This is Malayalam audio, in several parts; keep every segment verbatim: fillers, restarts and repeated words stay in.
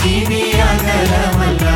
നമുക്കിനി അകലമല്ല.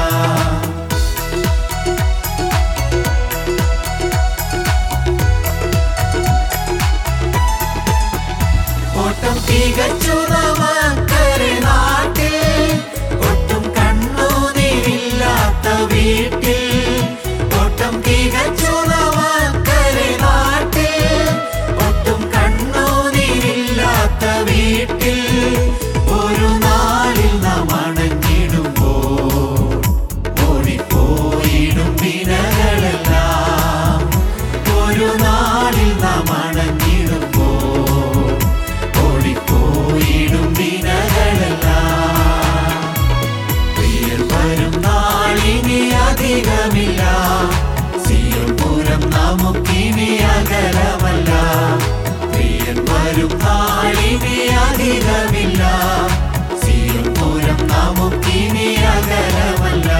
ഓട്ടം തികച്ചു നമുക്കരെ നാട്ടിൽ, ഒട്ടും കണ്ണുനീരില്ലാത്ത വീട്ടിൽ. ഓട്ടം തികച്ചു നമുക്കരെ നാട്ടിൽ, ഒട്ടും കണ്ണുനീരില്ലാത്ത വീട്ടിൽ. ഒരു നാളിൽ നാം അണഞ്ഞിടുമ്പോൾ ഓടിപ്പോയിടും വിനകളെല്ലാം. ഒരു നാളിൽ നാം അണഞ്ഞിടുമ്പോൾ ഓടിപ്പോയിടും വിനകളെല്ലാം. പ്രിയൻ വരും നാളിനി അധികമില്ല, സിയോൻ പുരം നമുക്കിനി അകലമല്ല. പ്രിയൻ വരും നാളിനി അധികമില്ല, സിയോൻ പുരം നമുക്കിനി അകലമല്ല.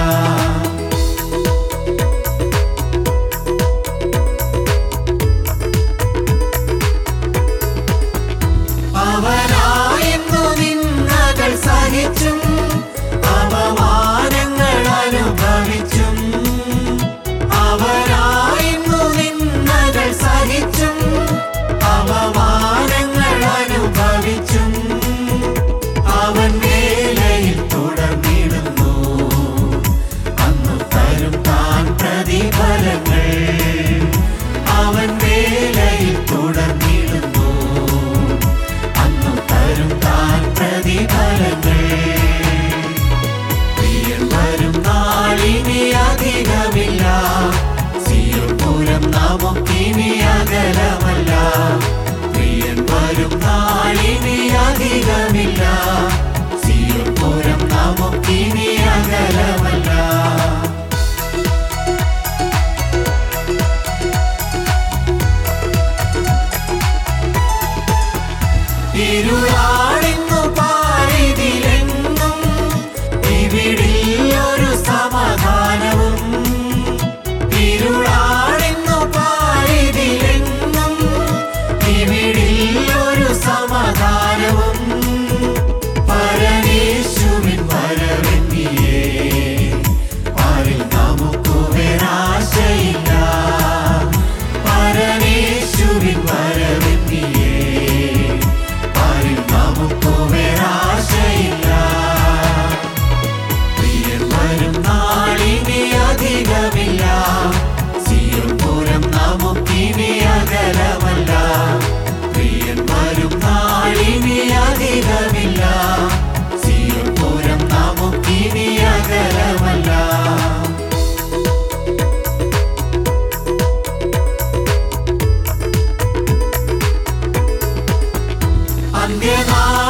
അവനായിരുന്നു നിന്ദകൾ സഹിച്ചും അപമാനങ്ങൾ അനുഭവിച്ചും. അവനായിരുന്നു നിന്ദകൾ സഹിച്ചും അപമാനങ്ങൾ അനുഭവിച്ചും. അവൻ വേലയിൽ തുടർന്നിടുന്നു, അന്നു തരും താൻ പ്രതിഫലങ്ങൾ. അവൻ വേലയിൽ തുടർന്നിടുന്നു, അന്നു തരും താൻ പ്രതിഫലങ്ങൾ. പ്രിയൻ വരും നാളിനി അധികമില്ല, സിയോൻ പുരം നമുക്കിനി അകലമല്ല. പ്രിയൻ വരും നാളിനി അധികമില്ല, സിയോൻ പുരം നമുക്കിനി അകലമല്ല. ഇരുളാടിന്നു പാരിതിലെങ്ങും, ഇവിടിൽ ഒരു സമാധാനവും. ഇരുളാടിന്നു പാരിതിലെങ്ങും, ഇവിടിൽ ഒരു സമാധാനവും. പരമേശുവിൻ വരവെന്നിയേ പാരിൽ നമുക്കു വേറാശയില്ല. പരമേശുവിൻ വരവെന്നിയേ പാരിൽ നമുക്കു വേറാശയില്ല. പ്രിയൻ വരും നാളിനി അധികമില്ല, സിയോൻ പുരം നമുക്കിനി അകലമല്ല. പ്രിയൻ വരും നാളിനി അധികമില്ല, സിയോൻ പുരം നമുക്കിനി അകലമല്ല. അന്ത്യനാൾ